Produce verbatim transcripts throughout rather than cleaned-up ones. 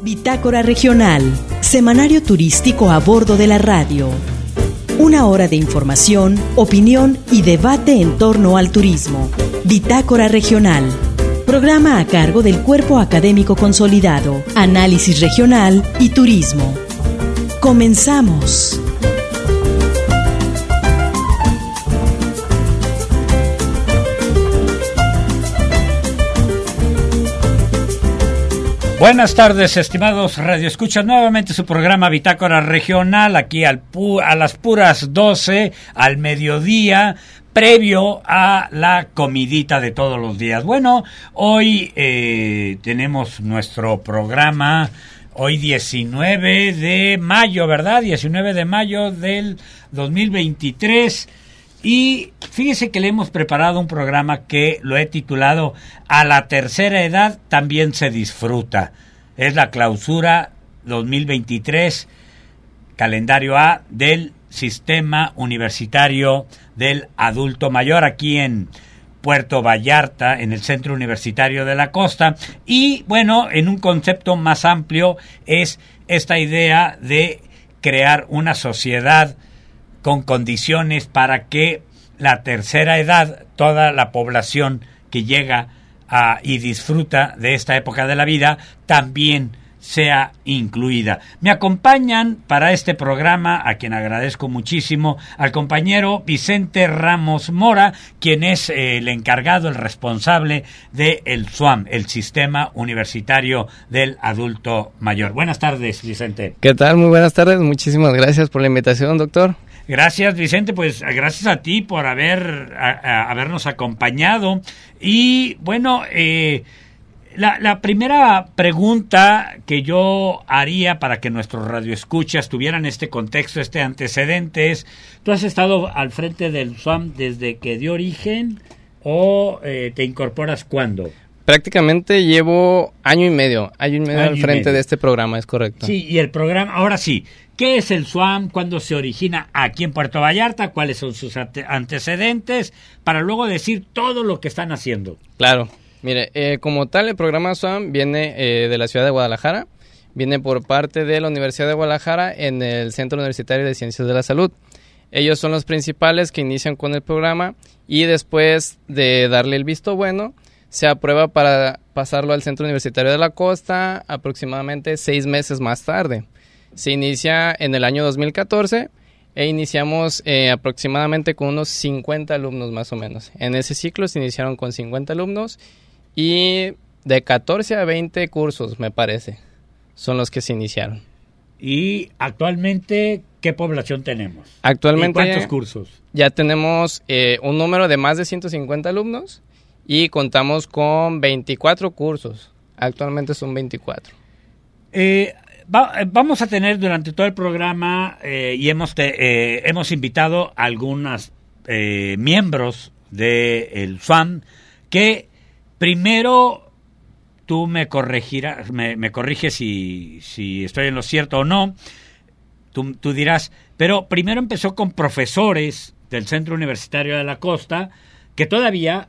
Bitácora Regional, semanario turístico a bordo de la radio. Una hora de información, opinión y debate en torno al turismo. Bitácora Regional, programa a cargo del Cuerpo Académico Consolidado, Análisis Regional y Turismo. Comenzamos. Buenas tardes, estimados radioescuchas. Nuevamente su programa Bitácora Regional, aquí al pu- a las puras doce, al mediodía, previo a la comidita de todos los días. Bueno, hoy eh, tenemos nuestro programa, hoy diecinueve de mayo, ¿verdad? diecinueve de mayo del dos mil veintitrés. Y fíjese que le hemos preparado un programa que lo he titulado A la tercera edad también se disfruta. Es la clausura dos mil veintitrés, calendario A del Sistema Universitario del Adulto Mayor, aquí en Puerto Vallarta, en el Centro Universitario de la Costa. Y bueno, en un concepto más amplio es esta idea de crear una sociedad con condiciones para que la tercera edad, toda la población que llega a, y disfruta de esta época de la vida, también sea incluida. Me acompañan para este programa, a quien agradezco muchísimo, al compañero Vicente Ramos Mora, quien es eh, el encargado, el responsable del S U A M, el Sistema Universitario del Adulto Mayor. Buenas tardes, Vicente. ¿Qué tal? Muy buenas tardes. Muchísimas gracias por la invitación, doctor. Gracias, Vicente, pues gracias a ti por haber a, a, habernos acompañado. Y bueno, eh, la, la primera pregunta que yo haría para que nuestros radioescuchas tuvieran este contexto, este antecedente es, ¿tú has estado al frente del S U A M desde que dio origen o eh, te incorporas cuándo? Prácticamente llevo año y medio, año y medio año al frente medio. de este programa, es correcto. Sí, y el programa, ahora sí, ¿qué es el S U A M? ¿Cuándo se origina aquí en Puerto Vallarta? ¿Cuáles son sus ante- antecedentes? Para luego decir todo lo que están haciendo. Claro, mire, eh, como tal el programa S U A M viene eh, de la ciudad de Guadalajara, viene por parte de la Universidad de Guadalajara en el Centro Universitario de Ciencias de la Salud. Ellos son los principales que inician con el programa y después de darle el visto bueno, se aprueba para pasarlo al Centro Universitario de la Costa aproximadamente seis meses más tarde. Se inicia en el año dos mil catorce e iniciamos eh, aproximadamente con unos cincuenta alumnos más o menos. En ese ciclo se iniciaron con cincuenta alumnos y de catorce a veinte cursos, me parece, son los que se iniciaron. ¿Y actualmente qué población tenemos? Actualmente, ¿Y cuántos cursos? Ya tenemos eh, un número de más de ciento cincuenta alumnos. Y contamos con veinticuatro cursos. Actualmente son veinticuatro. Eh, va, vamos a tener durante todo el programa eh, y hemos, te, eh, hemos invitado a algunos eh, miembros del S U A M que primero tú me corregirás, me, me corriges si, si estoy en lo cierto o no. Tú, tú dirás, pero primero empezó con profesores del Centro Universitario de la Costa que todavía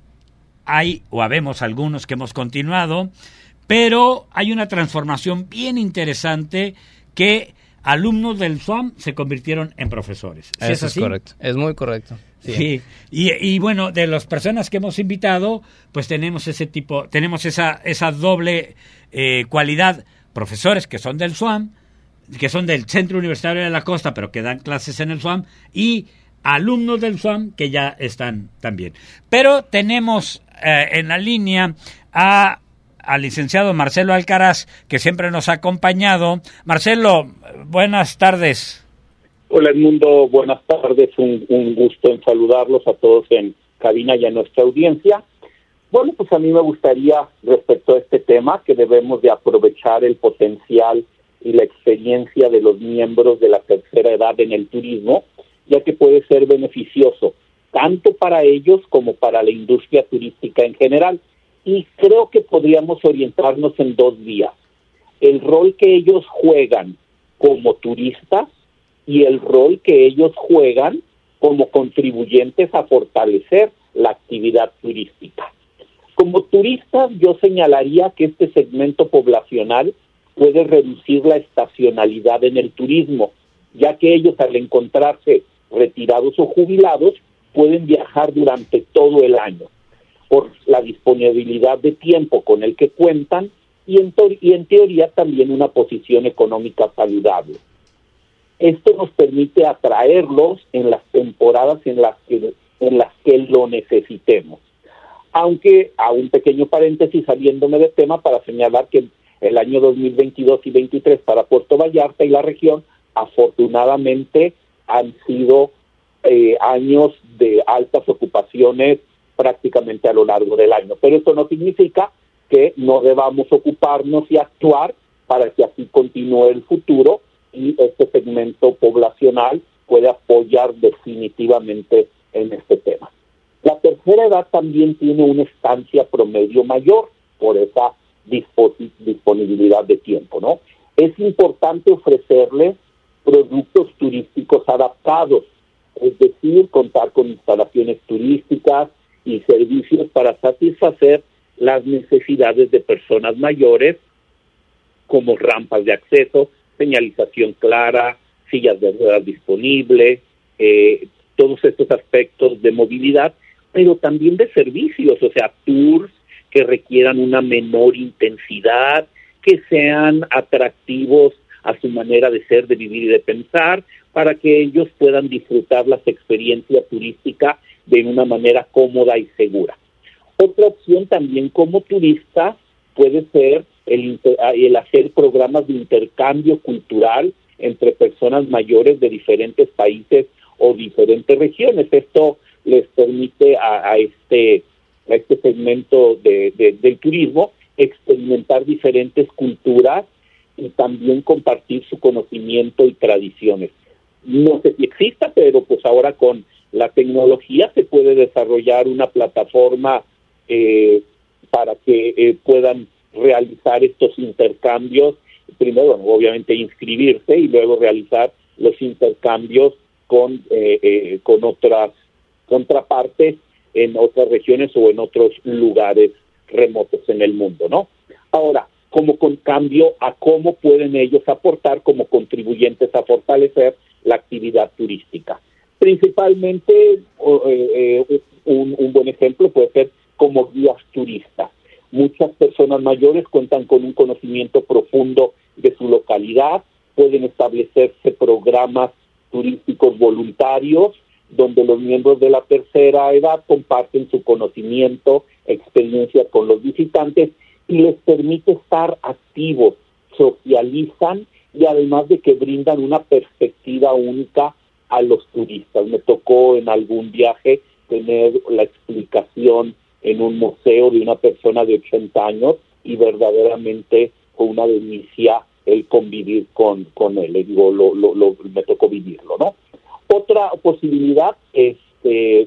hay o habemos algunos que hemos continuado, pero hay una transformación bien interesante que alumnos del S U A M se convirtieron en profesores. ¿Sí Eso es así? Es correcto, es muy correcto. Sí, sí. Y, y bueno, de las personas que hemos invitado, pues tenemos ese tipo, tenemos esa, esa doble eh, cualidad, profesores que son del S U A M, que son del Centro Universitario de la Costa, pero que dan clases en el S U A M, y alumnos del S U A M que ya están también. Pero tenemos eh, en la línea a al licenciado Marcelo Alcaraz, que siempre nos ha acompañado. Marcelo, buenas tardes. Hola Edmundo, buenas tardes, un, un gusto en saludarlos a todos en cabina y a nuestra audiencia. Bueno, pues a mí me gustaría, respecto a este tema, que debemos de aprovechar el potencial y la experiencia de los miembros de la tercera edad en el turismo, ya que puede ser beneficioso tanto para ellos como para la industria turística en general. Y creo que podríamos orientarnos en dos vías. El rol que ellos juegan como turistas y el rol que ellos juegan como contribuyentes a fortalecer la actividad turística. Como turistas, yo señalaría que este segmento poblacional puede reducir la estacionalidad en el turismo, ya que ellos, al encontrarse retirados o jubilados, pueden viajar durante todo el año por la disponibilidad de tiempo con el que cuentan y en, to- y en teoría también una posición económica saludable. Esto nos permite atraerlos en las temporadas en las que, en las que lo necesitemos. Aunque, a un pequeño paréntesis saliéndome de tema para señalar que el año dos mil veintidós y veintitrés para Puerto Vallarta y la región, afortunadamente, han sido eh, años de altas ocupaciones prácticamente a lo largo del año. Pero esto no significa que no debamos ocuparnos y actuar para que así continúe el futuro y este segmento poblacional puede apoyar definitivamente en este tema. La tercera edad también tiene una estancia promedio mayor por esa dispos- disponibilidad de tiempo, ¿no? Es importante ofrecerles productos turísticos adaptados, es decir, contar con instalaciones turísticas y servicios para satisfacer las necesidades de personas mayores, como rampas de acceso, señalización clara, sillas de ruedas disponibles, eh, todos estos aspectos de movilidad, pero también de servicios, o sea, tours que requieran una menor intensidad, que sean atractivos a su manera de ser, de vivir y de pensar, para que ellos puedan disfrutar las experiencias turísticas de una manera cómoda y segura. Otra opción también como turista puede ser el, el hacer programas de intercambio cultural entre personas mayores de diferentes países o diferentes regiones. Esto les permite a, a este a este segmento de, de, del turismo experimentar diferentes culturas y también compartir su conocimiento y tradiciones. No sé si exista, pero pues ahora con la tecnología se puede desarrollar una plataforma eh, para que eh, puedan realizar estos intercambios, primero obviamente inscribirse y luego realizar los intercambios con, eh, eh, con otras contrapartes en otras regiones o en otros lugares remotos en el mundo, ¿no? Ahora, como con cambio a cómo pueden ellos aportar como contribuyentes a fortalecer la actividad turística. Principalmente, eh, eh, un, un buen ejemplo puede ser como guías turistas. Muchas personas mayores cuentan con un conocimiento profundo de su localidad, pueden establecerse programas turísticos voluntarios donde los miembros de la tercera edad comparten su conocimiento, experiencia con los visitantes y les permite estar activos, socializan y además de que brindan una perspectiva única a los turistas. Me tocó en algún viaje tener la explicación en un museo de una persona de ochenta años y verdaderamente fue una delicia el convivir con, con él. Le digo, lo, lo, lo, me tocó vivirlo, ¿no? Otra posibilidad es, eh,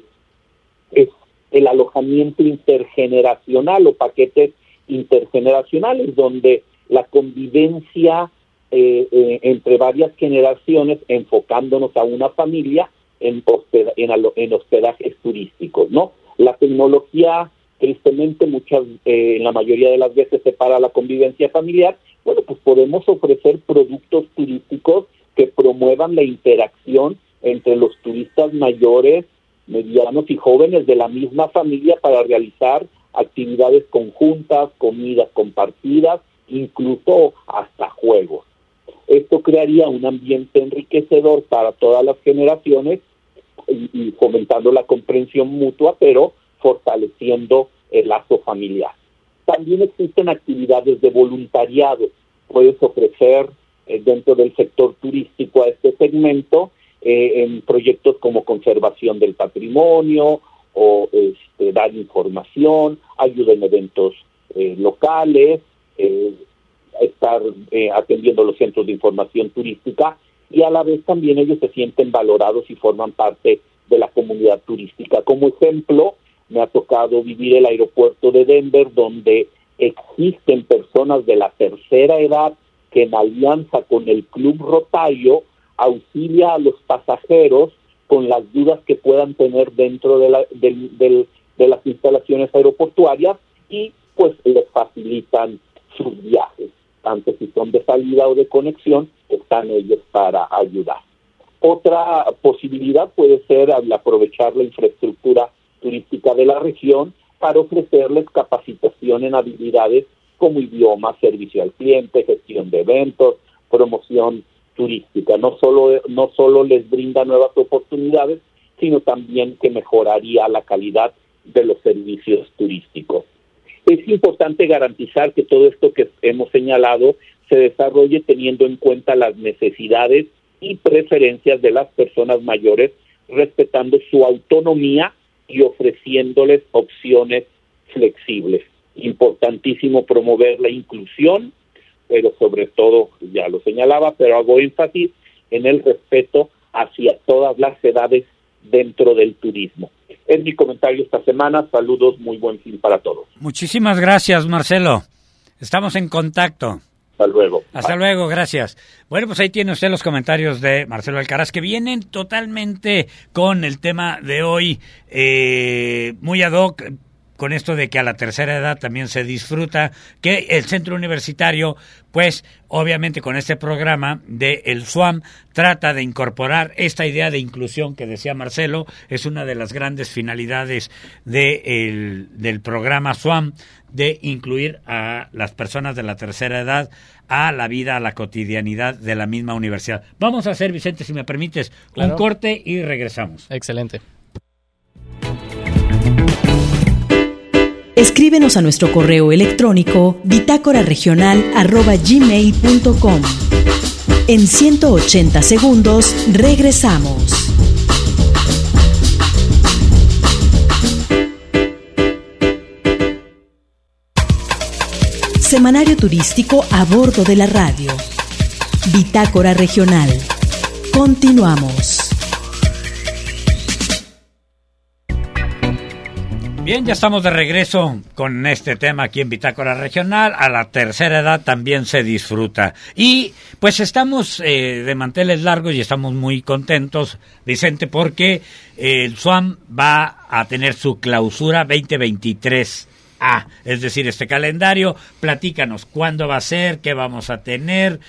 es el alojamiento intergeneracional o paquetes intergeneracionales, donde la convivencia eh, eh, entre varias generaciones, enfocándonos a una familia en, hospeda- en, alo- en hospedajes turísticos, ¿no? La tecnología, tristemente, muchas, eh, en la mayoría de las veces separa la convivencia familiar. Bueno, pues podemos ofrecer productos turísticos que promuevan la interacción entre los turistas mayores, medianos y jóvenes de la misma familia para realizar actividades conjuntas, comidas compartidas, incluso hasta juegos. Esto crearía un ambiente enriquecedor para todas las generaciones y, y fomentando la comprensión mutua, pero fortaleciendo el lazo familiar. También existen actividades de voluntariado. Puedes ofrecer eh, dentro del sector turístico a este segmento eh, en proyectos como conservación del patrimonio o este, dar información, ayuda en eventos eh, locales, eh, estar eh, atendiendo los centros de información turística y a la vez también ellos se sienten valorados y forman parte de la comunidad turística. Como ejemplo, me ha tocado vivir el aeropuerto de Denver, donde existen personas de la tercera edad que en alianza con el Club Rotario auxilia a los pasajeros con las dudas que puedan tener dentro de, la, del, del, de las instalaciones aeroportuarias y pues les facilitan sus viajes. importante si son de salida o de conexión, están ellos para ayudar. Otra posibilidad puede ser al aprovechar la infraestructura turística de la región para ofrecerles capacitación en habilidades como idioma, servicio al cliente, gestión de eventos, promoción turística. No solo, no solo les brinda nuevas oportunidades, sino también que mejoraría la calidad de los servicios turísticos. Es importante garantizar que todo esto que hemos señalado se desarrolle teniendo en cuenta las necesidades y preferencias de las personas mayores, respetando su autonomía y ofreciéndoles opciones flexibles. Importantísimo promover la inclusión, pero sobre todo, ya lo señalaba, pero hago énfasis en el respeto hacia todas las edades dentro del turismo. Es mi comentario esta semana. Saludos, muy buen fin para todos. Muchísimas gracias, Marcelo. Estamos en contacto. Hasta luego. Hasta Bye. luego, gracias. Bueno, pues ahí tiene usted los comentarios de Marcelo Alcaraz, que vienen totalmente con el tema de hoy, eh, muy ad hoc, con esto de que a la tercera edad también se disfruta, que el centro universitario, pues obviamente con este programa de el SWAM, trata de incorporar esta idea de inclusión que decía Marcelo, es una de las grandes finalidades de el, del programa SWAM, de incluir a las personas de la tercera edad a la vida, a la cotidianidad de la misma universidad. Vamos a hacer, Vicente, si me permites, claro, un corte y regresamos. Excelente. Escríbenos a nuestro correo electrónico bitácora regional arroba gmail punto com. En ciento ochenta segundos regresamos. Semanario turístico a bordo de la radio. Bitácora regional. Continuamos. Bien, ya estamos de regreso con este tema aquí en Bitácora Regional. A la tercera edad también se disfruta. Y pues estamos eh, de manteles largos y estamos muy contentos, Vicente, porque eh, el SWAM va a tener su clausura veinte veintitrés A, es decir, este calendario. Platícanos cuándo va a ser, qué vamos a tener,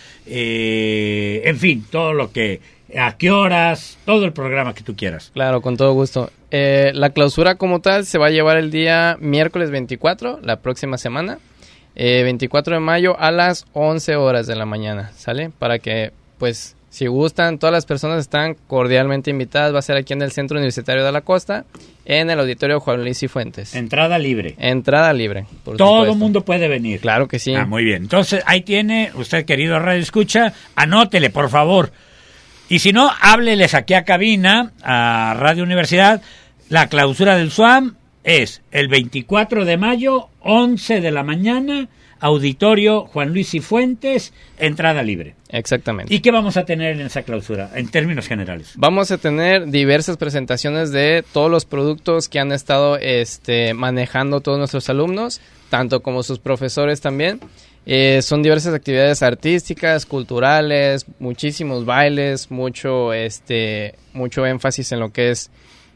eh, en fin, todo lo que, a qué horas, todo el programa que tú quieras. Claro, con todo gusto. Eh, la clausura como tal se va a llevar el día miércoles veinticuatro, la próxima semana, eh, veinticuatro de mayo a las once horas de la mañana, ¿sale? Para que, pues, si gustan, todas las personas están cordialmente invitadas. Va a ser aquí en el Centro Universitario de la Costa, en el Auditorio Juan Luis Cifuentes. Entrada libre. Entrada libre, por Todo supuesto. el mundo puede venir. Claro que sí. Ah, muy bien. Entonces, ahí tiene, usted, querido Radio Escucha, anótele, por favor. Y si no, hábleles aquí a cabina, a Radio Universidad. La clausura del SWAM es el veinticuatro de mayo, once de la mañana, Auditorio Juan Luis Cifuentes, entrada libre. Exactamente. ¿Y qué vamos a tener en esa clausura, en términos generales? Vamos a tener diversas presentaciones de todos los productos que han estado este, manejando todos nuestros alumnos, tanto como sus profesores también. Eh, son diversas actividades artísticas, culturales, muchísimos bailes, mucho, este, mucho énfasis en lo que es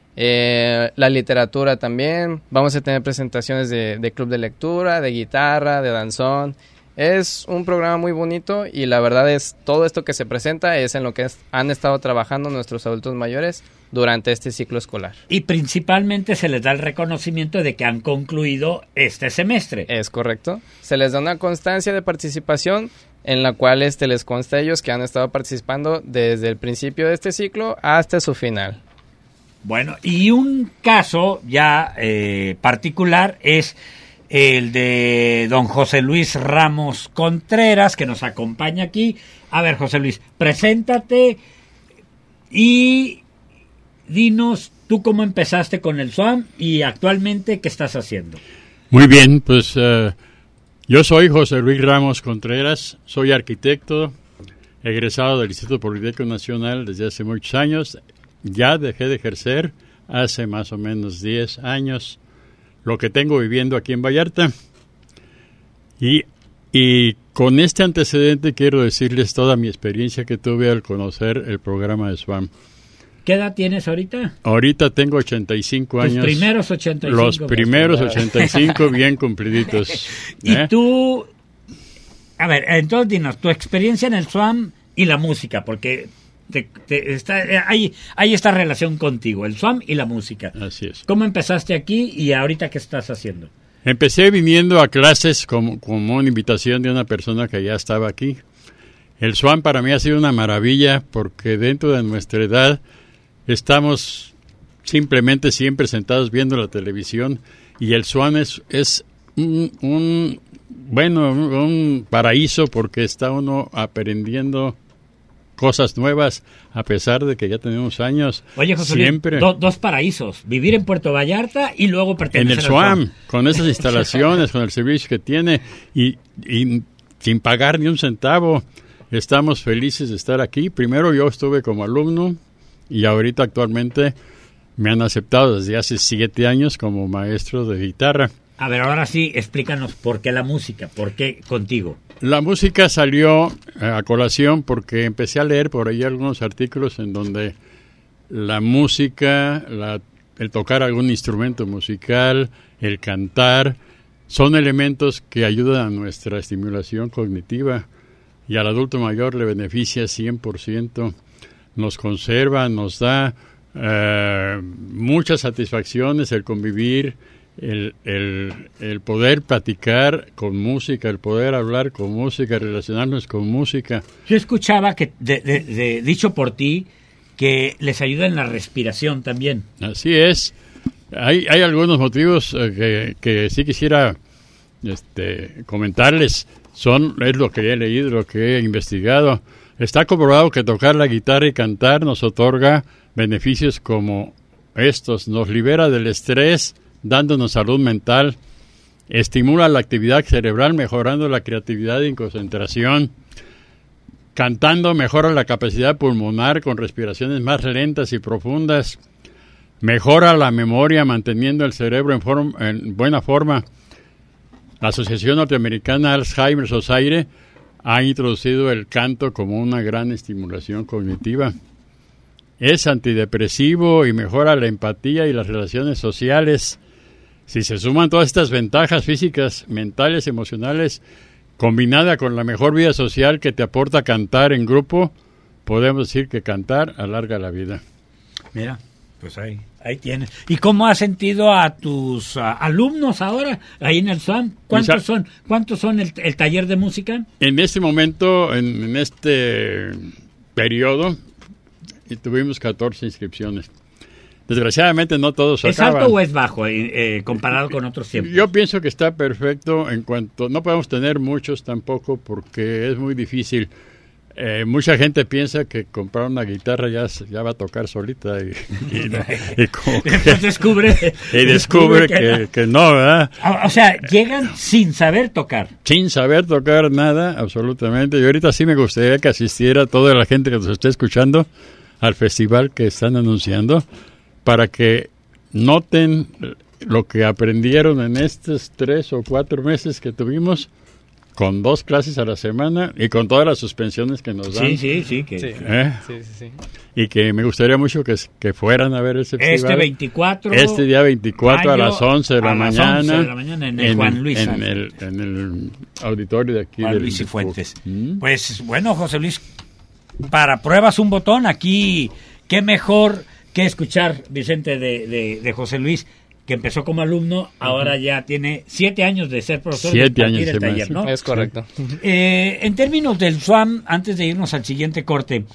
eh, la literatura también. Vamos a tener presentaciones de, de club de lectura, de guitarra, de danzón. Es un programa muy bonito y la verdad es todo esto que se presenta es en lo que es, han estado trabajando nuestros adultos mayores durante este ciclo escolar. Y principalmente se les da el reconocimiento de que han concluido este semestre. Es correcto. Se les da una constancia de participación en la cual este les consta a ellos que han estado participando desde el principio de este ciclo hasta su final. Bueno, y un caso ya eh, particular es el de don José Luis Ramos Contreras, que nos acompaña aquí. A ver, José Luis, preséntate y dinos tú cómo empezaste con el SWAM y actualmente qué estás haciendo. Muy bien, pues uh, yo soy José Luis Ramos Contreras, soy arquitecto, egresado del Instituto Politécnico Nacional desde hace muchos años. Ya dejé de ejercer hace más o menos diez años. Lo que tengo viviendo aquí en Vallarta. Y, y con este antecedente quiero decirles toda mi experiencia que tuve al conocer el programa de SWAM. ¿Qué edad tienes ahorita? Ahorita tengo ochenta y cinco años. Los primeros ochenta y cinco. Los primeros ochenta y cinco bien cumpliditos. ¿Y ¿eh? tú A ver, entonces dinos, tu experiencia en el SWAM y la música, porque te, te, está, hay, hay esta relación contigo, el SWAM y la música. Así es. ¿Cómo empezaste aquí y ahorita qué estás haciendo? Empecé viniendo a clases como, como una invitación de una persona que ya estaba aquí. El SWAM para mí ha sido una maravilla porque dentro de nuestra edad estamos simplemente siempre sentados viendo la televisión y el SWAM es, es un, un, bueno, un paraíso porque está uno aprendiendo cosas nuevas a pesar de que ya tenemos años. Oye, José siempre Luis, do, dos paraísos, vivir en Puerto Vallarta y luego pertenecer en el al SWAM, SWAM. Con esas instalaciones, con el servicio que tiene y, y sin pagar ni un centavo. Estamos felices de estar aquí. Primero yo estuve como alumno y ahorita actualmente me han aceptado desde hace siete años como maestro de guitarra. A ver, ahora sí, explícanos por qué la música, por qué contigo. La música salió a colación porque empecé a leer por ahí algunos artículos en donde la música, la, el tocar algún instrumento musical, el cantar, son elementos que ayudan a nuestra estimulación cognitiva. Y al adulto mayor le beneficia cien por ciento, nos conserva, nos da eh, muchas satisfacciones el convivir, el, el, el poder platicar con música, el poder hablar con música, relacionarnos con música. Yo escuchaba que, de, de, de, dicho por ti, que les ayuda en la respiración también. Así es. Hay, hay algunos motivos eh, que, que sí quisiera este, comentarles. Son, es lo que he leído, lo que he investigado. Está comprobado que tocar la guitarra y cantar nos otorga beneficios como estos. Nos libera del estrés, dándonos salud mental. Estimula la actividad cerebral, mejorando la creatividad y concentración. Cantando mejora la capacidad pulmonar con respiraciones más lentas y profundas. Mejora la memoria, manteniendo el cerebro en, forma, en buena forma. La Asociación Norteamericana Alzheimer Society ha introducido el canto como una gran estimulación cognitiva. Es antidepresivo y mejora la empatía y las relaciones sociales. Si se suman todas estas ventajas físicas, mentales, emocionales, combinada con la mejor vida social que te aporta cantar en grupo, podemos decir que cantar alarga la vida. Mira, pues ahí, ahí tienes. ¿Y cómo has sentido a tus uh, alumnos ahora ahí en el SWAM? ¿Cuántos Misa, son cuántos son el, el taller de música? En este momento, en, en este periodo, tuvimos catorce inscripciones. Desgraciadamente no todos ¿Es acaban. alto o es bajo eh, eh, comparado con otros tiempos? Yo pienso que está perfecto en cuanto... No podemos tener muchos tampoco porque es muy difícil. Eh, mucha gente piensa que comprar una guitarra ya, ya va a tocar solita y, y, y, como que, descubre, y descubre que, que, que no, ¿verdad? O sea, llegan sin saber tocar. Sin saber tocar nada, absolutamente. Y ahorita sí me gustaría que asistiera toda la gente que nos esté escuchando al festival que están anunciando, para que noten lo que aprendieron en estos tres o cuatro meses que tuvimos, con dos clases a la semana y con todas las suspensiones que nos dan. Sí, sí, sí. Que, sí, ¿Eh? sí, sí, sí. Y que me gustaría mucho que, que fueran a ver ese festival. Este veinticuatro. Este día veinticuatro mayo, a las once de la a mañana. Las once de la mañana en el en, Juan Luis. En el, en el auditorio de aquí. Juan del, Luis y Fuentes. ¿Mm? Pues bueno, José Luis, para pruebas un botón, aquí, qué mejor que escuchar, Vicente, de, de, de José Luis, que empezó como alumno, ahora ya tiene siete años de ser profesor siete de años el taller, ¿no? Es correcto. Eh, en términos del SWAM, antes de irnos al siguiente corte,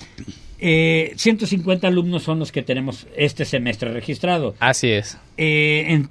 eh, ciento cincuenta alumnos son los que tenemos este semestre registrado. Así es. Eh, en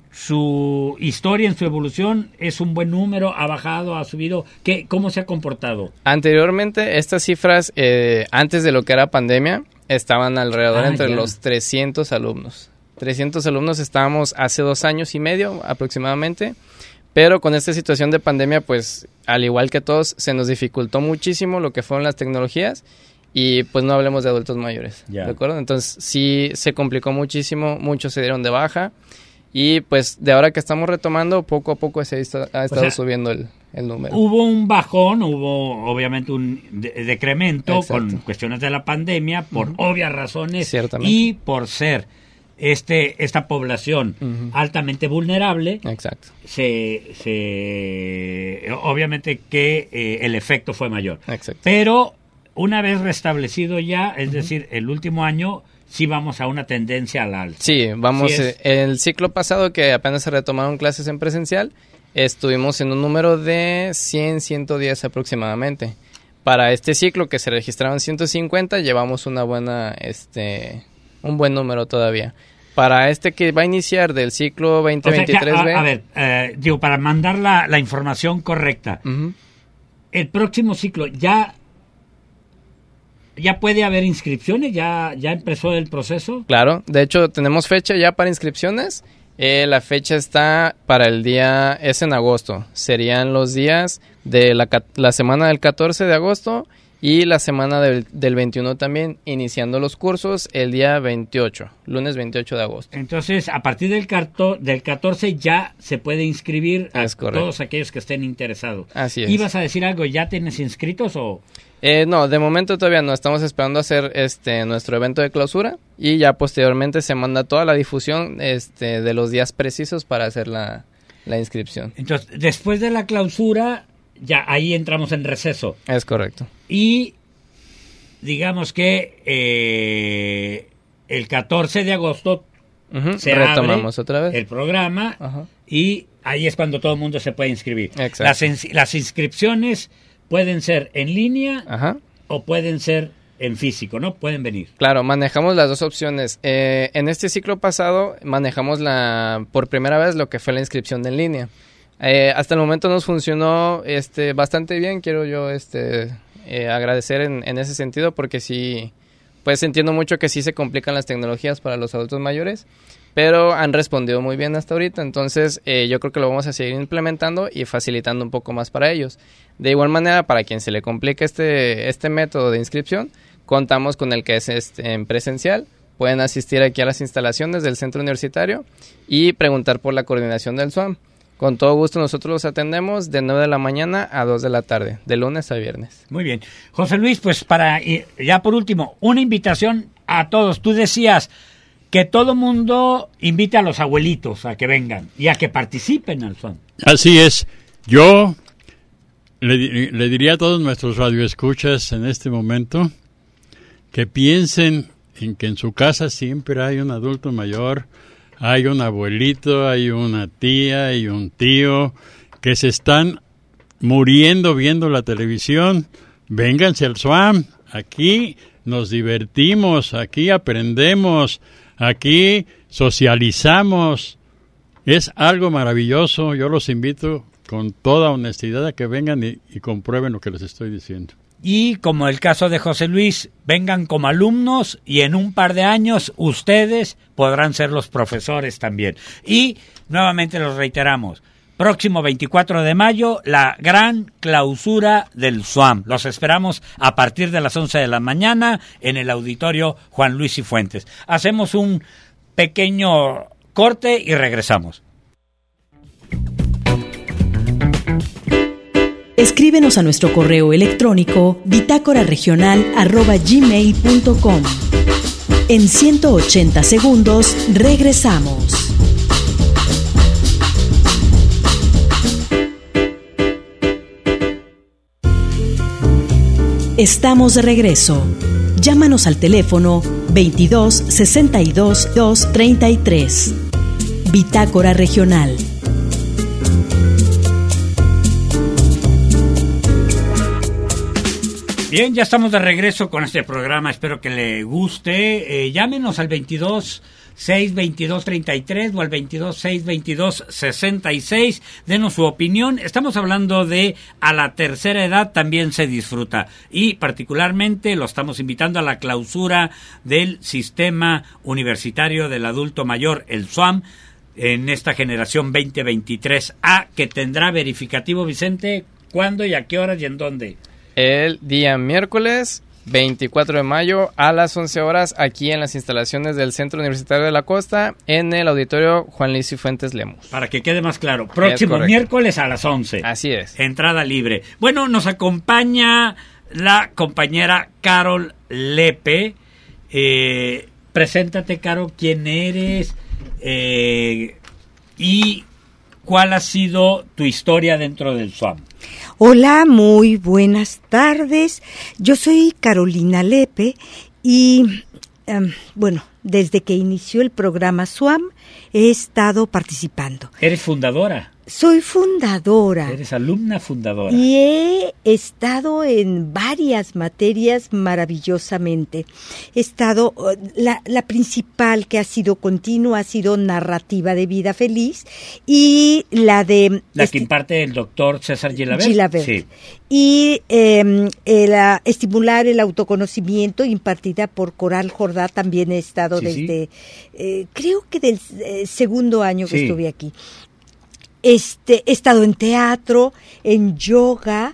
su historia, en su evolución, ¿es un buen número? ¿Ha bajado? ¿Ha subido? ¿Qué, ¿Cómo se ha comportado? Anteriormente, estas cifras, eh, antes de lo que era pandemia, estaban alrededor Ah, entre ya. los trescientos alumnos. trescientos alumnos estábamos hace dos años y medio aproximadamente, pero con esta situación de pandemia, pues al igual que todos, se nos dificultó muchísimo lo que fueron las tecnologías y pues no hablemos de adultos mayores, Ya. ¿de acuerdo? Entonces sí se complicó muchísimo, muchos se dieron de baja y pues de ahora que estamos retomando, poco a poco se ha estado, ha estado sea, subiendo el, el número. Hubo un bajón, hubo obviamente un de- decremento Exacto. con cuestiones de la pandemia, por Ujú. obvias razones Ciertamente. y por ser este esta población uh-huh. altamente vulnerable. Exacto. Se, se obviamente que eh, el efecto fue mayor. Exacto. Pero una vez restablecido ya, es uh-huh. decir, el último año, sí vamos a una tendencia al alza. Sí, vamos. Sí eh, el ciclo pasado, que apenas se retomaron clases en presencial, estuvimos en un número de cien, ciento diez aproximadamente. Para este ciclo, que se registraron ciento cincuenta, llevamos una buena, este, un buen número todavía. Para este que va a iniciar del ciclo veinte veintitrés B... O sea, a, a ver, eh, digo, para mandar la, la información correcta, uh-huh. el próximo ciclo ya... ¿Ya puede haber inscripciones? ¿Ya, ya empezó el proceso? Claro, de hecho tenemos fecha ya para inscripciones. Eh, la fecha está para el día, es en agosto. Serían los días de la, la semana del catorce de agosto y la semana del, del veintiuno también, iniciando los cursos el día veintiocho, lunes veintiocho de agosto. Entonces, a partir del, carto, del catorce ya se puede inscribir a todos aquellos que estén interesados. Así es. ¿Ibas a decir algo? ¿Ya tienes inscritos o...? Eh, no, de momento todavía no. Estamos esperando hacer este nuestro evento de clausura y ya posteriormente se manda toda la difusión este, de los días precisos para hacer la, la inscripción. Entonces, después de la clausura, ya ahí entramos en receso. Es correcto. Y digamos que eh, el catorce de agosto uh-huh. se retomamos abre otra vez el programa uh-huh. y ahí es cuando todo el mundo se puede inscribir. Exacto. Las, ins- las inscripciones pueden ser en línea Ajá. o pueden ser en físico, ¿no? Pueden venir. Claro, manejamos las dos opciones. Eh, en este ciclo pasado manejamos la por primera vez lo que fue la inscripción en línea. Eh, hasta el momento nos funcionó este, bastante bien. Quiero yo este, eh, agradecer en, en ese sentido porque sí, pues entiendo mucho que sí se complican las tecnologías para los adultos mayores, pero han respondido muy bien hasta ahorita. Entonces eh, yo creo que lo vamos a seguir implementando y facilitando un poco más para ellos. De igual manera, para quien se le complique este, este método de inscripción, contamos con el que es este, en presencial. Pueden asistir aquí a las instalaciones del centro universitario y preguntar por la coordinación del S U A M. Con todo gusto nosotros los atendemos de nueve de la mañana a dos de la tarde, de lunes a viernes. Muy bien. José Luis, pues para ya por último, una invitación a todos. Tú decías que todo mundo invite a los abuelitos a que vengan y a que participen al S U A M. Así es. Yo le, le diría a todos nuestros radioescuchas en este momento que piensen en que en su casa siempre hay un adulto mayor, hay un abuelito, hay una tía, hay un tío que se están muriendo viendo la televisión. Vénganse al S U A M, aquí nos divertimos, aquí aprendemos, aquí socializamos. Es algo maravilloso. Yo los invito con toda honestidad a que vengan y, y comprueben lo que les estoy diciendo. Y como el caso de José Luis, vengan como alumnos y en un par de años ustedes podrán ser los profesores también. Y nuevamente los reiteramos, próximo veinticuatro de mayo, la gran clausura del S U A M. Los esperamos a partir de las once de la mañana en el auditorio Juan Luis Cifuentes. Hacemos un pequeño corte y regresamos. Escríbenos a nuestro correo electrónico bitácora regional arroba gmail punto com. En ciento ochenta segundos regresamos. Estamos de regreso. Llámanos al teléfono veintidós sesenta y dos dos treinta y tres. Bitácora Regional. Bien, ya estamos de regreso con este programa, espero que le guste. Eh, llámenos al veintidós seis veintidós treinta y tres o al veintidós seis veintidós sesenta y seis, denos su opinión. Estamos hablando de a la tercera edad también se disfruta y particularmente lo estamos invitando a la clausura del Sistema Universitario del Adulto Mayor, el S U A M, en esta generación veinte veintitrés A, que tendrá verificativo, Vicente, ¿cuándo y a qué horas y en dónde? El día miércoles veinticuatro de mayo a las once horas aquí en las instalaciones del Centro Universitario de la Costa en el auditorio Juan Luis Cifuentes Lemos. Para que quede más claro, próximo miércoles a las once. Así es. Entrada libre. Bueno, nos acompaña la compañera Carol Lepe, eh, preséntate, Caro, quién eres eh, y cuál ha sido tu historia dentro del SUAM. Hola, muy buenas tardes. Yo soy Carolina Lepe y, um, bueno, desde que inició el programa SUAM he estado participando. ¿Eres fundadora? Soy fundadora. Eres alumna fundadora. Y he estado en varias materias maravillosamente. He estado, la, la principal que ha sido continua ha sido narrativa de vida feliz y la de... La este, que imparte el doctor César Gilabert. Gilabert. Sí. Y eh, el, uh, estimular el autoconocimiento impartida por Coral Jordá también he estado Sí, desde, sí. Eh, creo que del eh, segundo año que Sí. estuve aquí. Este, he estado en teatro, en yoga,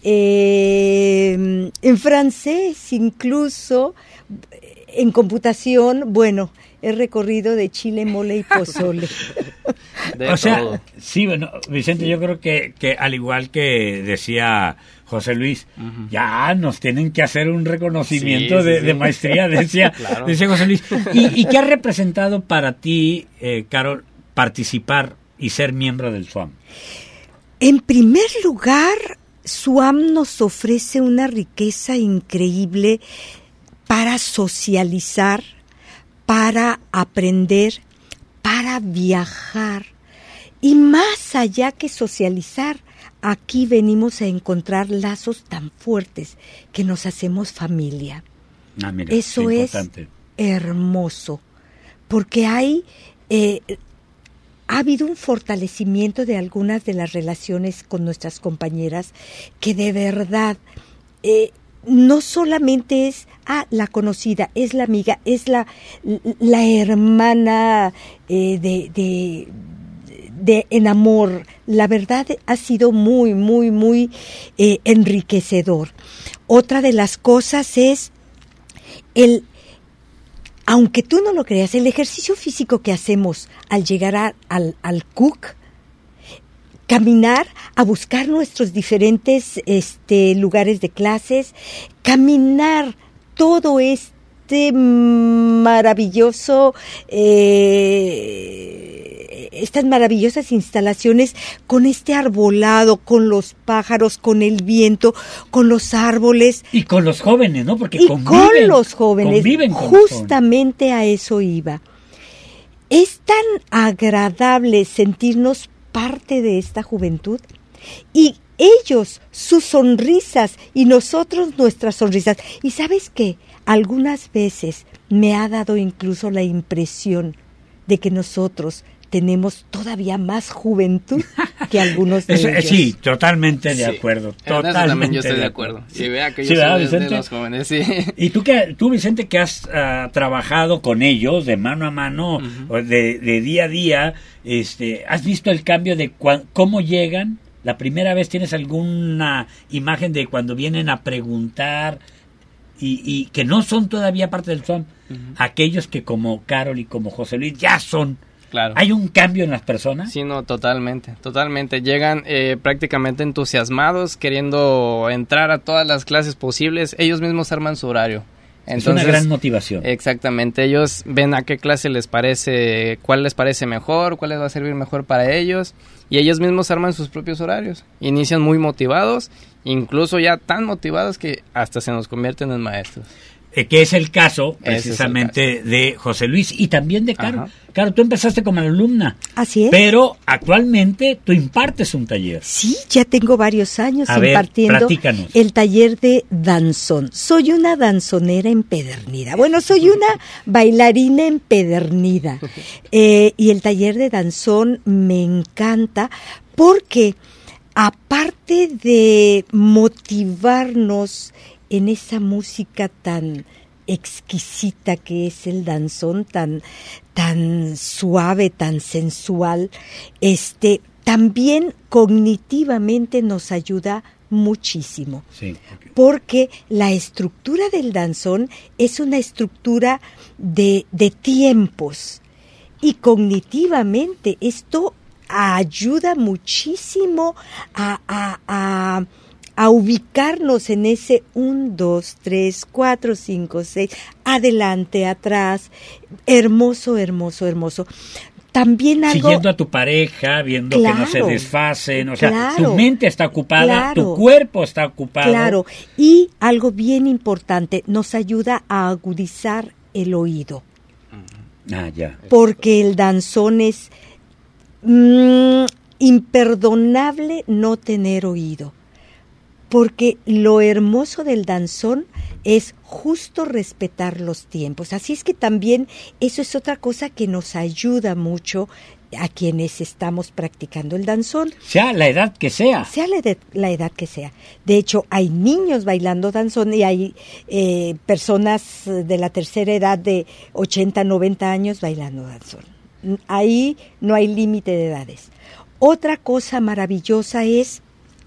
eh, en francés incluso, en computación. Bueno, he recorrido de chile, mole y pozole. De o sea, todo. sí, bueno, Vicente, yo creo que, que al igual que decía José Luis, uh-huh. ya nos tienen que hacer un reconocimiento Sí, sí, de, sí. de maestría, decía, Claro. decía José Luis. ¿Y, y qué ha representado para ti, eh, Carol, participar y ser miembro del SUAM? En primer lugar, SUAM nos ofrece una riqueza increíble para socializar, para aprender, para viajar. Y más allá que socializar, aquí venimos a encontrar lazos tan fuertes que nos hacemos familia. Ah, mira, Eso qué es importante. hermoso, porque hay... Eh, ha habido un fortalecimiento de algunas de las relaciones con nuestras compañeras que de verdad eh, no solamente es ah, la conocida, es la amiga, es la, la hermana eh, de, de, de en amor. La verdad ha sido muy, muy, muy eh, enriquecedor. Otra de las cosas es el... Aunque tú no lo creas, el ejercicio físico que hacemos al llegar a, al, al C U C, caminar a buscar nuestros diferentes este, lugares de clases, caminar todo este maravilloso, eh, estas maravillosas instalaciones con este arbolado, con los pájaros, con el viento, con los árboles. Y con los jóvenes, ¿no? Porque y conviven, con los jóvenes, conviven con justamente los jóvenes. A eso iba. Es tan agradable sentirnos parte de esta juventud y ellos, sus sonrisas y nosotros nuestras sonrisas. Y ¿sabes qué? Algunas veces me ha dado incluso la impresión de que nosotros tenemos todavía más juventud que algunos de Eso, ellos. Sí, totalmente de Sí. acuerdo. En eso Totalmente también yo estoy de de acuerdo. acuerdo. Y vea que yo Sí, ¿verdad, soy de, de Vicente? los jóvenes, sí. Y tú, que, tú Vicente, que has uh, trabajado con ellos de mano a mano, uh-huh. de, de día a día, este, ¿has visto el cambio de cua- cómo llegan? ¿La primera vez tienes alguna imagen de cuando vienen a preguntar y, y que no son todavía parte del SUAM? Uh-huh. Aquellos que como Carol y como José Luis ya son. Claro. ¿Hay un cambio en las personas? Sí, no, totalmente, totalmente. Llegan eh, prácticamente entusiasmados, queriendo entrar a todas las clases posibles. Ellos mismos arman su horario. Entonces, es una gran motivación. Exactamente, ellos ven a qué clase les parece, cuál les parece mejor, cuál les va a servir mejor para ellos. Y ellos mismos arman sus propios horarios. Inician muy motivados, incluso ya tan motivados que hasta se nos convierten en maestros. Eh, que es el caso precisamente es el caso. de José Luis y también de Caro. Ajá. Caro, tú empezaste como alumna. Así es. Pero actualmente tú impartes un taller. Sí, ya tengo varios años A ver, impartiendo platícanos. el taller de danzón. Soy una danzonera empedernida. Bueno, soy una bailarina empedernida. Eh, y el taller de danzón me encanta porque aparte de motivarnos en esa música tan exquisita que es el danzón, tan, tan suave, tan sensual, este, también cognitivamente nos ayuda muchísimo. Sí, okay. Porque la estructura del danzón es una estructura de, de tiempos y cognitivamente esto ayuda muchísimo a, a, a a ubicarnos en ese un, dos, tres, cuatro, cinco, seis, adelante, atrás, hermoso, hermoso, hermoso. También algo... Siguiendo a tu pareja, viendo claro, que no se desfacen, o sea, claro, tu mente está ocupada, claro, tu cuerpo está ocupado. Claro, y algo bien importante, nos ayuda a agudizar el oído. Ah, ya. Porque el danzón es mmm, imperdonable no tener oído. Porque lo hermoso del danzón es justo respetar los tiempos. Así es que también eso es otra cosa que nos ayuda mucho a quienes estamos practicando el danzón. Sea la edad que sea. Sea la edad, la edad que sea. De hecho, hay niños bailando danzón y hay eh, personas de la tercera edad de ochenta, noventa años bailando danzón. Ahí no hay límite de edades. Otra cosa maravillosa es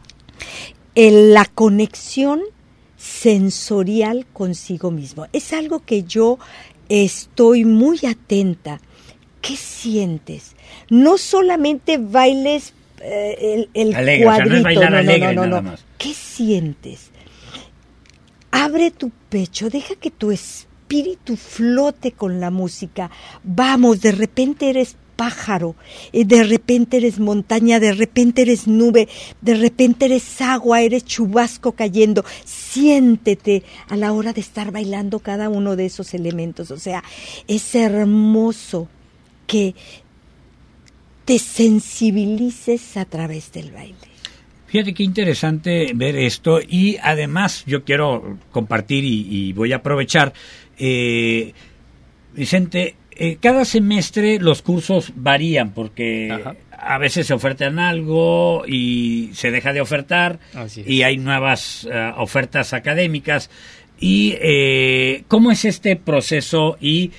el, la conexión sensorial consigo mismo. Es algo que yo estoy muy atenta. ¿Qué sientes? No solamente bailes eh, el, el alegre, cuadrito, o sea, no, es bailar no, alegre, no, no, nada no. más. ¿Qué sientes? Abre tu pecho, deja que tu espíritu flote con la música. Vamos, de repente eres pájaro, de repente eres montaña, de repente eres nube, de repente eres agua, eres chubasco cayendo. Siéntete a la hora de estar bailando cada uno de esos elementos. O sea, es hermoso que te sensibilices a través del baile. Fíjate qué interesante ver esto, y además yo quiero compartir y, y voy a aprovechar, eh, Vicente, eh, cada semestre los cursos varían porque Ajá. a veces se ofertan algo y se deja de ofertar y hay nuevas uh, ofertas académicas. Y eh, ¿cómo es este proceso? Y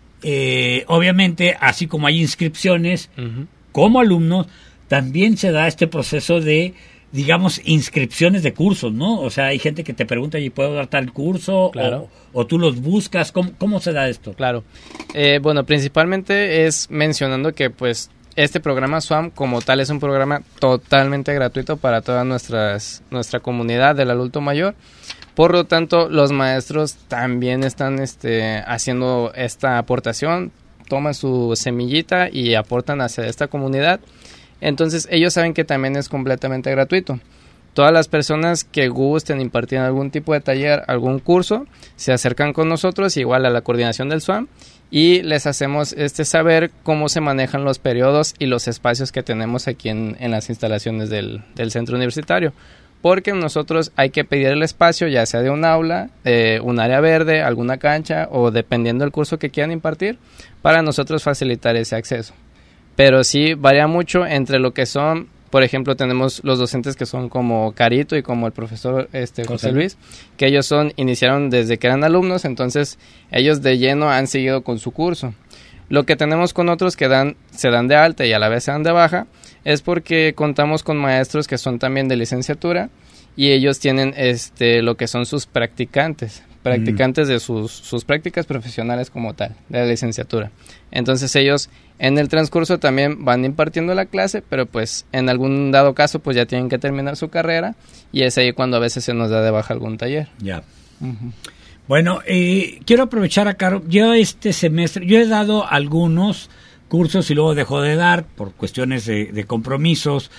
eh, obviamente, así como hay inscripciones, uh-huh. como alumnos, también se da este proceso de, digamos, inscripciones de cursos, ¿no? O sea, hay gente que te pregunta, ¿y puedo dar tal curso? Claro. O, o tú los buscas. ¿Cómo, cómo se da esto? Claro. Eh, bueno, principalmente es mencionando que, pues, este programa SWAM como tal es un programa totalmente gratuito para toda nuestras, nuestra comunidad del adulto mayor. Por lo tanto, los maestros también están este, haciendo esta aportación, toman su semillita y aportan hacia esta comunidad. Entonces, ellos saben que también es completamente gratuito. Todas las personas que gusten impartir algún tipo de taller, algún curso, se acercan con nosotros, igual a la coordinación del SWAM, y les hacemos este saber cómo se manejan los periodos y los espacios que tenemos aquí en, en las instalaciones del, del centro universitario. Porque nosotros hay que pedir el espacio, ya sea de un aula, eh, un área verde, alguna cancha, o dependiendo del curso que quieran impartir, para nosotros facilitar ese acceso. Pero sí varía mucho entre lo que son, por ejemplo, tenemos los docentes que son como Carito y como el profesor este José Luis, que ellos son iniciaron desde que eran alumnos, entonces ellos de lleno han seguido con su curso. Lo que tenemos con otros que dan se dan de alta y a la vez se dan de baja es porque contamos con maestros que son también de licenciatura y ellos tienen este lo que son sus practicantes, practicantes mm. de sus, sus prácticas profesionales como tal, de la licenciatura. Entonces ellos en el transcurso también van impartiendo la clase, pero pues en algún dado caso pues ya tienen que terminar su carrera y es ahí cuando a veces se nos da de baja algún taller. Ya. Uh-huh. Bueno, eh, quiero aprovechar a Caro. Yo este semestre, yo he dado algunos cursos y luego dejo de dar por cuestiones de, de compromisos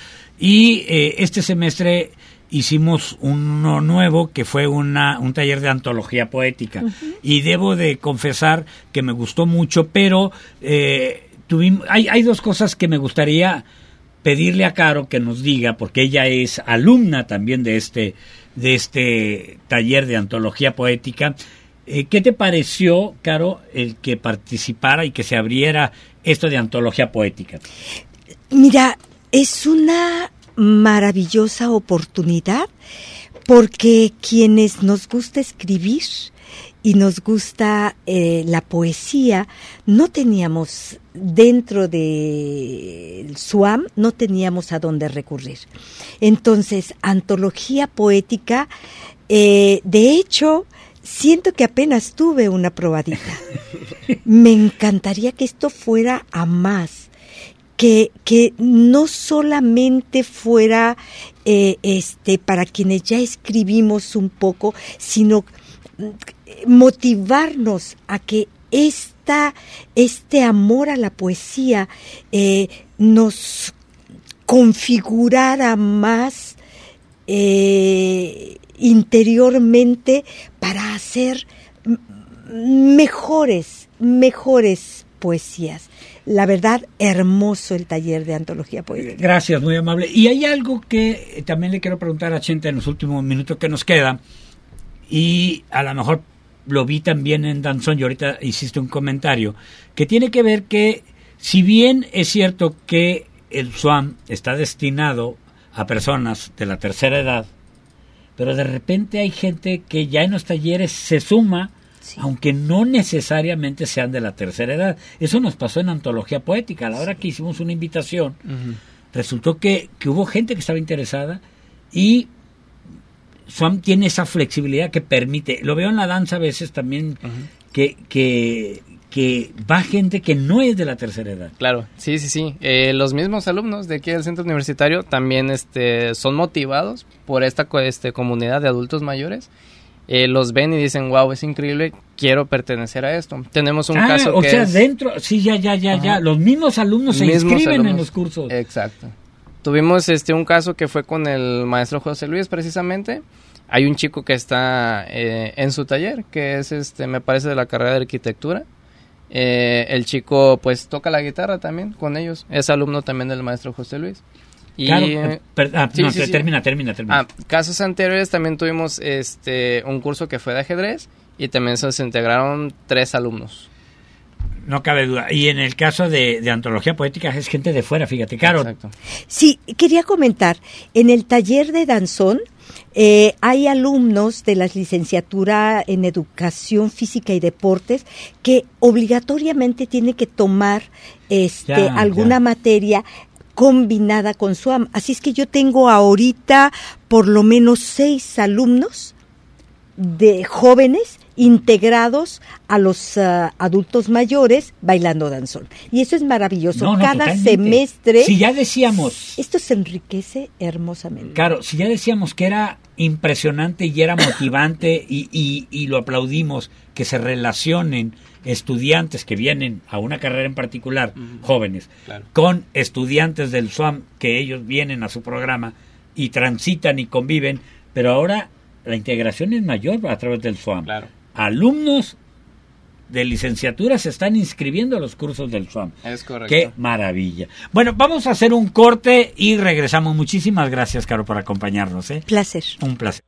y eh, este semestre hicimos uno nuevo que fue una un taller de antología poética uh-huh. y debo de confesar que me gustó mucho, pero eh, tuvimos, hay, hay dos cosas que me gustaría pedirle a Caro que nos diga, porque ella es alumna también de este de este taller de antología poética. Eh, ¿Qué te pareció, Caro, el que participara y que se abriera esto de antología poética? Mira, es una maravillosa oportunidad porque quienes nos gusta escribir y nos gusta eh, la poesía, no teníamos dentro del SWAM, no teníamos a dónde recurrir. Entonces, antología poética, eh, de hecho, siento que apenas tuve una probadita. Me encantaría que esto fuera a más, que, que no solamente fuera eh, este para quienes ya escribimos un poco, sino motivarnos a que esta, este amor a la poesía eh, nos configurara más eh, interiormente para hacer mejores, mejores poesías. La verdad, hermoso el taller de antología poética. Gracias, muy amable. Y hay algo que también le quiero preguntar a Chente en los últimos minutos que nos quedan, y a lo mejor lo vi también en Danzón, y ahorita hiciste un comentario, que tiene que ver que, si bien es cierto que el SWAM está destinado a personas de la tercera edad, pero de repente hay gente que ya en los talleres se suma, sí, aunque no necesariamente sean de la tercera edad. Eso nos pasó en Antología Poética. A la hora que hicimos una invitación, uh-huh, resultó que, que hubo gente que estaba interesada, y SWAM tiene esa flexibilidad que permite, lo veo en la danza a veces también, uh-huh, que, que, que va gente que no es de la tercera edad. Claro, sí, sí, sí. Eh, los mismos alumnos de aquí del centro universitario también este, son motivados por esta este, comunidad de adultos mayores. Eh, los ven y dicen, wow, es increíble, quiero pertenecer a esto. Tenemos un ah, caso o que sea, es... dentro, sí, ya, ya, ya, uh-huh, ya, los mismos alumnos se mismos inscriben alumnos en los cursos. Exacto. Tuvimos este un caso que fue con el maestro José Luis, precisamente. Hay un chico que está eh, en su taller, que es, este me parece, de la carrera de arquitectura. Eh, el chico, pues, toca la guitarra también con ellos. Es alumno también del maestro José Luis. Y, claro, eh, per, ah, sí, no, sí, sí. termina, termina, termina. Ah, casos anteriores también tuvimos este un curso que fue de ajedrez, y también se integraron tres alumnos. No cabe duda. Y en el caso de, de Antología Poética es gente de fuera, fíjate, claro. Exacto. Sí, quería comentar, en el taller de Danzón eh, hay alumnos de la licenciatura en Educación Física y Deportes que obligatoriamente tienen que tomar este ya, alguna ya. materia combinada con SWAM. Así es que yo tengo ahorita por lo menos seis alumnos de jóvenes integrados a los uh, adultos mayores bailando danzón. Y eso es maravilloso. No, no, cada totalmente. semestre... Si ya decíamos... Esto se enriquece hermosamente. Claro, si ya decíamos que era impresionante y era motivante y, y, y lo aplaudimos, que se relacionen estudiantes que vienen a una carrera en particular, uh-huh, jóvenes, claro, con estudiantes del SWAM, que ellos vienen a su programa y transitan y conviven, pero ahora la integración es mayor a través del SWAM. Claro. Alumnos de licenciatura se están inscribiendo a los cursos del SWAM. Es correcto. ¡Qué maravilla! Bueno, vamos a hacer un corte y regresamos. Muchísimas gracias, Caro, por acompañarnos. ¿eh? Placer. Un placer.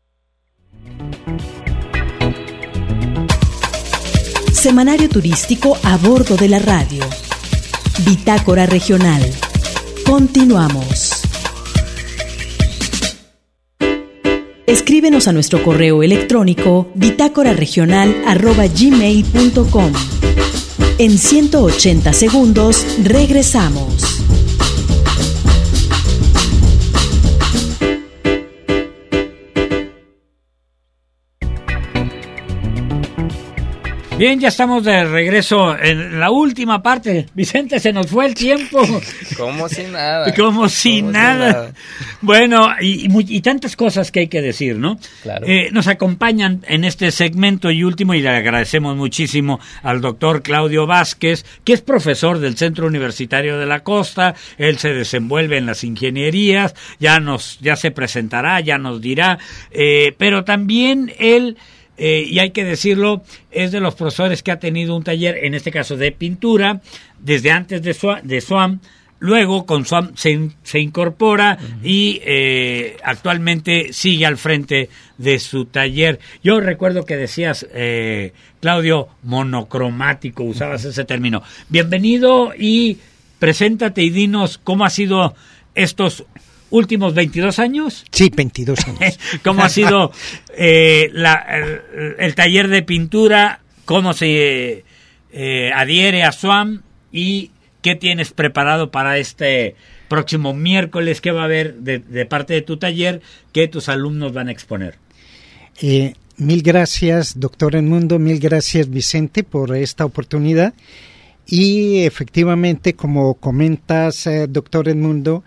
Semanario turístico a bordo de la radio. Bitácora Regional. Continuamos. Escríbenos a nuestro correo electrónico bitácoraregional arroba gmail punto com. En ciento ochenta segundos regresamos. Bien, ya estamos de regreso en la última parte. Vicente, se nos fue el tiempo. Como si nada. Como si Como nada. Si nada. Bueno, y, y, y tantas cosas que hay que decir, ¿no? Claro. Eh, nos acompañan en este segmento y último, y le agradecemos muchísimo al doctor Claudio Vázquez, que es profesor del Centro Universitario de la Costa. Él se desenvuelve en las ingenierías, ya nos, ya se presentará, ya nos dirá, eh, pero también él... Eh, y hay que decirlo, es de los profesores que ha tenido un taller, en este caso de pintura, desde antes de, Swa- de SWAM, luego con SWAM se, se incorpora uh-huh. y eh, actualmente sigue al frente de su taller. Yo recuerdo que decías, eh, Claudio, monocromático, usabas uh-huh. ese término. Bienvenido y preséntate y dinos cómo ha sido estos últimos veintidós años. Sí, veintidós años. ¿Cómo ha sido eh, la, el, el taller de pintura? ¿Cómo se eh, adhiere a SWAM? ¿Y qué tienes preparado para este próximo miércoles? ¿Qué va a haber de, de parte de tu taller que tus alumnos van a exponer? Eh, mil gracias, doctor Edmundo. Mil gracias, Vicente, por esta oportunidad. y efectivamente, como comentas, eh, doctor Edmundo,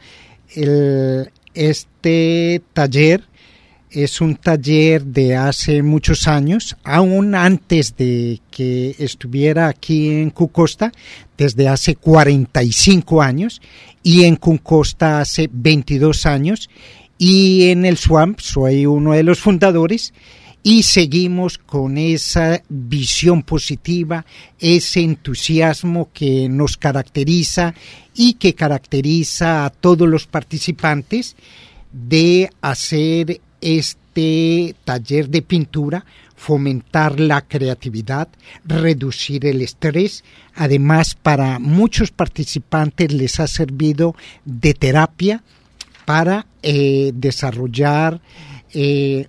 el, este taller es un taller de hace muchos años, aún antes de que estuviera aquí en Cuncosta, desde hace cuarenta y cinco años, y en Cuncosta hace veintidós años, y en el SWAM soy uno de los fundadores, y seguimos con esa visión positiva, ese entusiasmo que nos caracteriza y que caracteriza a todos los participantes de hacer este taller de pintura, fomentar la creatividad, reducir el estrés. Además, para muchos participantes les ha servido de terapia para eh, desarrollar eh,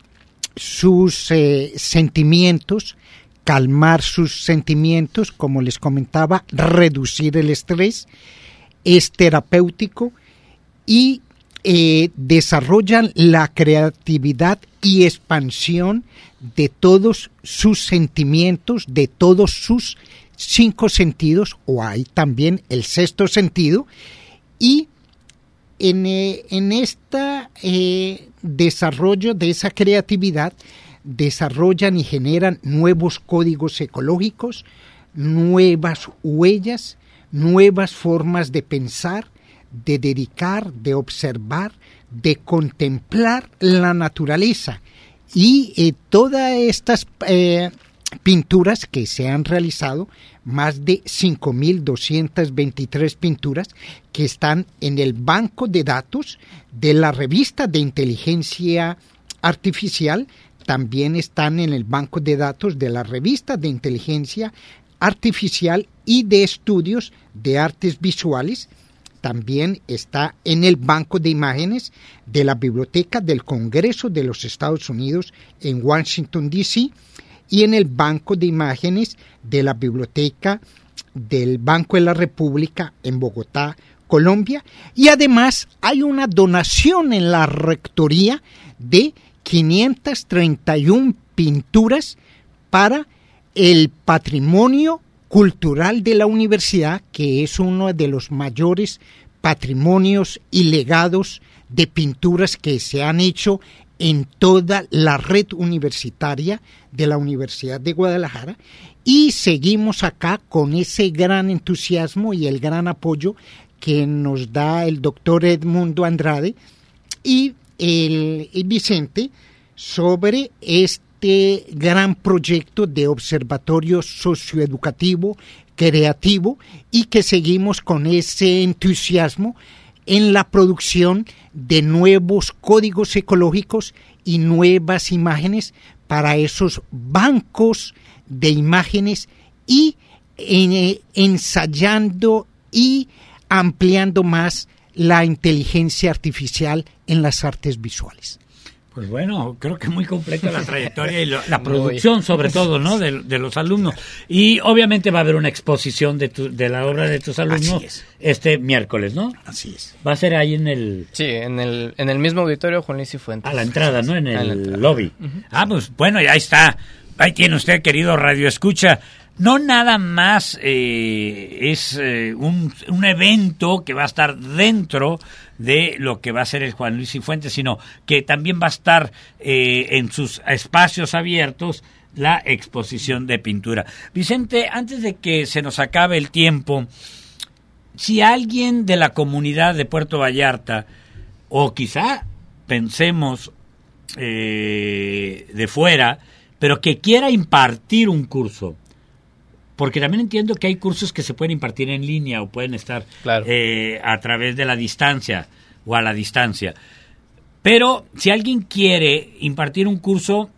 sus eh, sentimientos, calmar sus sentimientos, como les comentaba, reducir el estrés. Es terapéutico y Eh, desarrollan la creatividad y expansión de todos sus sentimientos, de todos sus cinco sentidos, o hay también el sexto sentido, y en, eh, en este eh, desarrollo de esa creatividad desarrollan y generan nuevos códigos ecológicos, nuevas huellas, nuevas formas de pensar, de dedicar, de observar, de contemplar la naturaleza. Y eh, todas estas eh, pinturas que se han realizado, más de cinco mil doscientas veintitrés pinturas que están en el banco de datos de la revista de inteligencia artificial, también están en el banco de datos de la revista de inteligencia artificial y de estudios de artes visuales. También está en el banco de imágenes de la Biblioteca del Congreso de los Estados Unidos en Washington, D C, y en el banco de imágenes de la Biblioteca del Banco de la República en Bogotá, Colombia. Y además hay una donación en la rectoría de quinientas treinta y una pinturas para el patrimonio cultural de la universidad, que es uno de los mayores patrimonios y legados de pinturas que se han hecho en toda la red universitaria de la Universidad de Guadalajara, y seguimos acá con ese gran entusiasmo y el gran apoyo que nos da el doctor Edmundo Andrade y el, el Vicente sobre este Este gran proyecto de observatorio socioeducativo, creativo, y que seguimos con ese entusiasmo en la producción de nuevos códigos ecológicos y nuevas imágenes para esos bancos de imágenes, y en, ensayando y ampliando más la inteligencia artificial en las artes visuales. Pues bueno, creo que muy completa la trayectoria y lo, la producción, sobre todo, ¿no? De, de los alumnos. Y obviamente va a haber una exposición de, tu, de la obra de tus alumnos este miércoles, ¿no? Así es. Va a ser ahí en el... Sí, en el, en el mismo auditorio Juan Luis Cifuentes. A la entrada, ¿no? En el lobby. Uh-huh. Ah, pues bueno, ya está. Ahí tiene usted, querido Radio Escucha. No nada más eh, es eh, un, un evento que va a estar dentro de lo que va a ser el Juan Luis Cifuentes, sino que también va a estar eh, en sus espacios abiertos la exposición de pintura. Vicente, antes de que se nos acabe el tiempo, si alguien de la comunidad de Puerto Vallarta, o quizá pensemos eh, de fuera, pero que quiera impartir un curso, porque también entiendo que hay cursos que se pueden impartir en línea o pueden estar claro. eh, a través de la distancia o a la distancia. Pero si alguien quiere impartir un curso,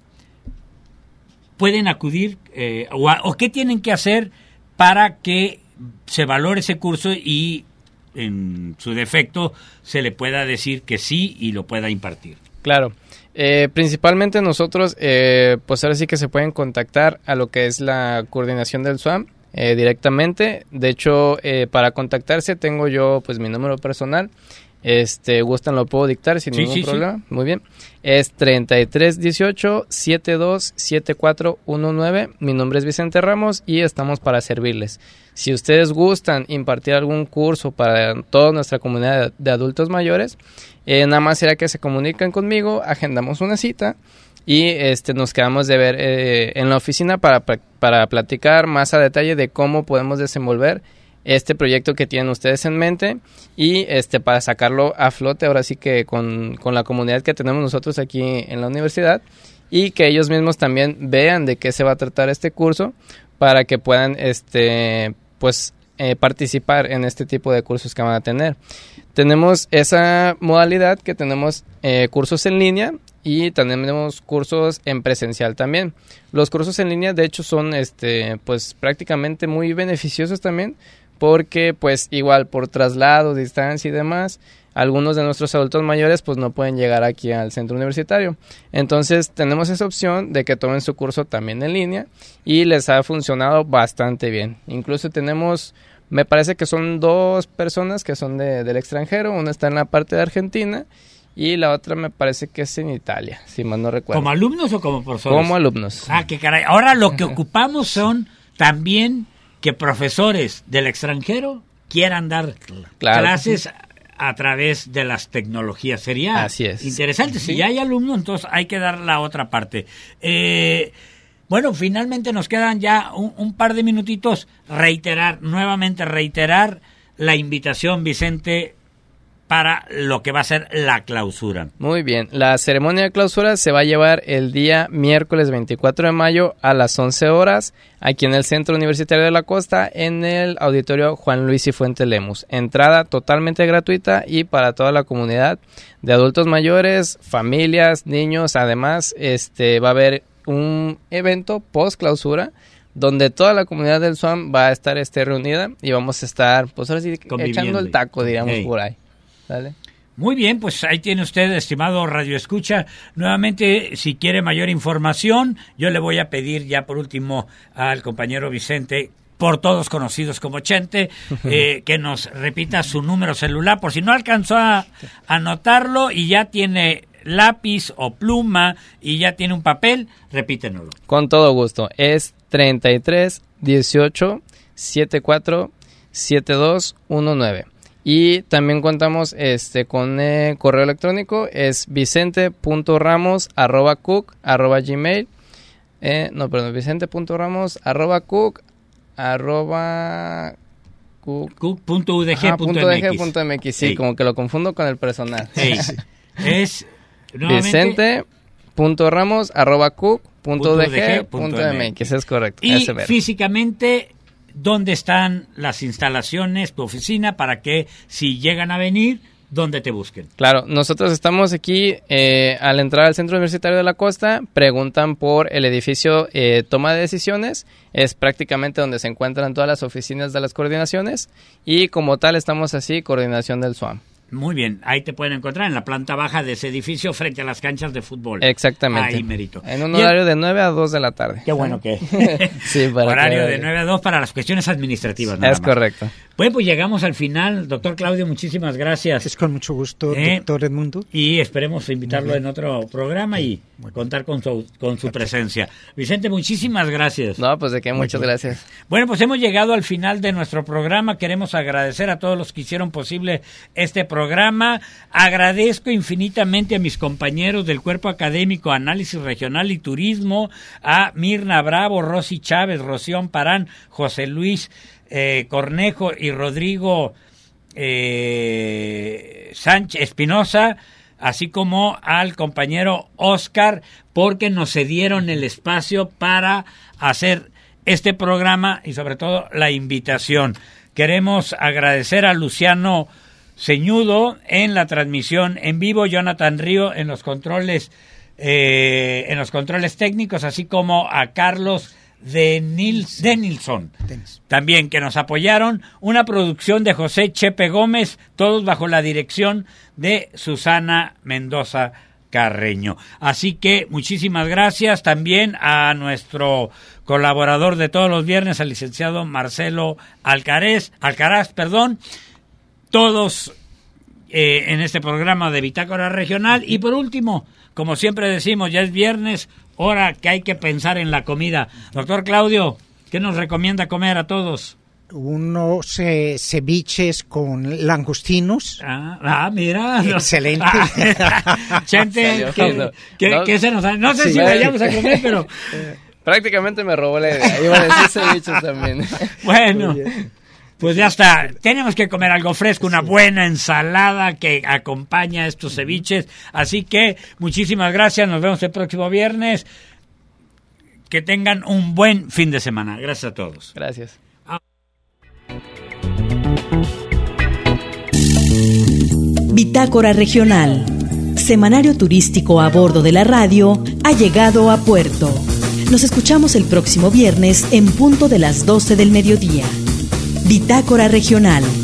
pueden acudir eh, o, a, o qué tienen que hacer para que se valore ese curso y en su defecto se le pueda decir que sí y lo pueda impartir. Claro. Eh, principalmente nosotros, eh, pues ahora sí que se pueden contactar a lo que es la coordinación del SWAM eh, directamente. De hecho, eh, para contactarse tengo yo pues mi número personal, este, gustan, lo puedo dictar sin sí, ningún sí, problema. Sí. Muy bien. Es treinta y tres dieciocho setenta y dos setenta y cuatro diecinueve. Mi nombre es Vicente Ramos y estamos para servirles. Si ustedes gustan impartir algún curso para toda nuestra comunidad de adultos mayores, eh, nada más será que se comunican conmigo, agendamos una cita y este, nos quedamos de ver eh, en la oficina para, para platicar más a detalle de cómo podemos desenvolver este proyecto que tienen ustedes en mente y este para sacarlo a flote ahora sí que con, con la comunidad que tenemos nosotros aquí en la universidad y que ellos mismos también vean de qué se va a tratar este curso para que puedan este pues eh, participar en este tipo de cursos que van a tener. Tenemos esa modalidad que tenemos eh, cursos en línea y tenemos cursos en presencial también. Los cursos en línea de hecho son este pues prácticamente muy beneficiosos también porque pues igual por traslado, distancia y demás, algunos de nuestros adultos mayores pues no pueden llegar aquí al centro universitario. Entonces tenemos esa opción de que tomen su curso también en línea y les ha funcionado bastante bien. Incluso tenemos, me parece que son dos personas que son de, del extranjero, una está en la parte de Argentina y la otra me parece que es en Italia, si mal no recuerdo. ¿Como alumnos o como profesores? Como alumnos. Ah, qué caray. Ahora lo que ocupamos son también que profesores del extranjero quieran dar claro, clases sí. a través de las tecnologías. Sería Así es. interesante. Sí. Si ya hay alumnos, entonces hay que dar la otra parte. Eh, bueno, finalmente nos quedan ya un, un par de minutitos. Reiterar, nuevamente reiterar la invitación, Vicente, para lo que va a ser la clausura. Muy bien, la ceremonia de clausura se va a llevar el día miércoles veinticuatro de mayo a las once horas aquí en el Centro Universitario de la Costa en el Auditorio Juan Luis y Fuente Lemus. Entrada totalmente gratuita y para toda la comunidad de adultos mayores, familias, niños. Además, este va a haber un evento post clausura donde toda la comunidad del S U A M va a estar este, reunida y vamos a estar, pues ahora sí, echando el taco, digamos, hey. por ahí. Dale. Muy bien, pues ahí tiene usted, estimado Radio Escucha. Nuevamente, si quiere mayor información, yo le voy a pedir ya por último al compañero Vicente, por todos conocidos como Chente, eh, que nos repita su número celular, por si no alcanzó a anotarlo y ya tiene lápiz o pluma y ya tiene un papel, repítenoslo. Con todo gusto, es treinta y tres dieciocho setenta y cuatro setenta y dos diecinueve. Y también contamos este con eh, correo electrónico, es vicente punto ramos arroba cook arroba gmail, eh, no, perdón, vicente punto ramos arroba cook arroba cook punto u d g punto m x. Sí, sí, como que lo confundo con el personal. Sí. Es vicente punto ramos arroba cook punto u d g punto m x, es correcto. Y físicamente, ¿dónde están las instalaciones, tu oficina, para que si llegan a venir, dónde te busquen? Claro, nosotros estamos aquí eh, al entrar al Centro Universitario de la Costa, preguntan por el edificio eh, Toma de Decisiones, es prácticamente donde se encuentran todas las oficinas de las coordinaciones y como tal estamos así, coordinación del S U A M. Muy bien, ahí te pueden encontrar en la planta baja de ese edificio frente a las canchas de fútbol. Exactamente. Ahí merito. En un horario de nueve a dos de la tarde. Qué bueno que sí, para horario que... de nueve a dos para las cuestiones administrativas. Nada es más. Correcto. Bueno, pues llegamos al final. Doctor Claudio, muchísimas gracias. Es con mucho gusto, ¿Eh? doctor Edmundo. Y esperemos invitarlo en otro programa y contar con su, con su presencia. Vicente, muchísimas gracias. No, pues de qué, muchas gracias. Bueno, pues hemos llegado al final de nuestro programa. Queremos agradecer a todos los que hicieron posible este programa. Agradezco infinitamente a mis compañeros del Cuerpo Académico Análisis Regional y Turismo, a Mirna Bravo, Rosy Chávez, Rocío Parán, José Luis eh, Cornejo y Rodrigo eh, Sánchez Espinosa, así como al compañero Oscar, porque nos cedieron el espacio para hacer este programa y sobre todo la invitación. Queremos agradecer a Luciano Ceñudo en la transmisión en vivo, Jonathan Río en los controles eh, en los controles técnicos, así como a Carlos de Nils, Denilson, también que nos apoyaron, una producción de José Chepe Gómez, todos bajo la dirección de Susana Mendoza Carreño. Así que muchísimas gracias también a nuestro colaborador de todos los viernes, al licenciado Marcelo Alcaraz, Alcaraz, perdón. Todos eh, en este programa de Bitácora Regional. Y por último, como siempre decimos, ya es viernes, hora que hay que pensar en la comida. Doctor Claudio, ¿qué nos recomienda comer a todos? Unos eh, ceviches con langostinos. Ah, ah mira. Excelente. Ah, Chente, ¿qué, no, qué, no, ¿qué se nos ha... No sé sí, si vayamos a comer, pero... Prácticamente me robó la idea. Iba a decir ceviches también. Bueno, pues ya está. Tenemos que comer algo fresco, una buena ensalada que acompaña estos ceviches. Así que muchísimas gracias. Nos vemos el próximo viernes. Que tengan un buen fin de semana. Gracias a todos. Gracias. Bitácora Regional, semanario turístico a bordo de la radio, ha llegado a puerto. Nos escuchamos el próximo viernes en punto de las doce del mediodía. Bitácora Regional.